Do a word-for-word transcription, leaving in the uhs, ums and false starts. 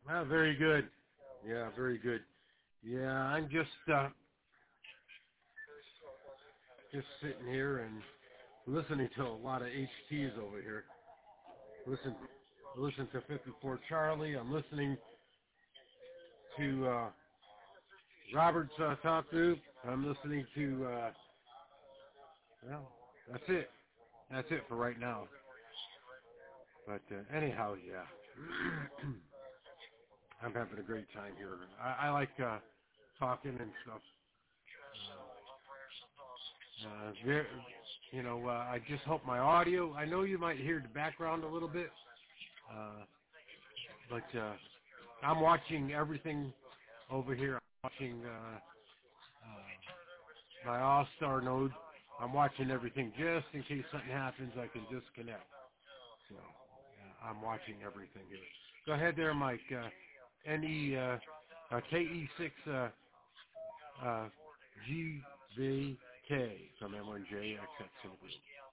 Well, very good. Yeah, very good. Yeah, I'm just uh, just sitting here and listening to a lot of H Ts over here. Listen, listen to fifty-four Charlie. I'm listening to uh, Robert's uh, talk group. I'm listening to. Uh, well, that's it. That's it for right now. But uh, anyhow, yeah, I'm having a great time here. I, I like uh, talking and stuff. Uh, there, you know, uh, I just hope my audio. I know you might hear the background a little bit, uh, but uh, I'm watching everything over here. I'm watching uh, uh, my All-Star node. I'm watching everything just in case something happens. I can disconnect. So uh, I'm watching everything here. Go ahead there, Mike. Uh, N E uh, uh, K E six uh, uh, G V K from M one J X X in the group.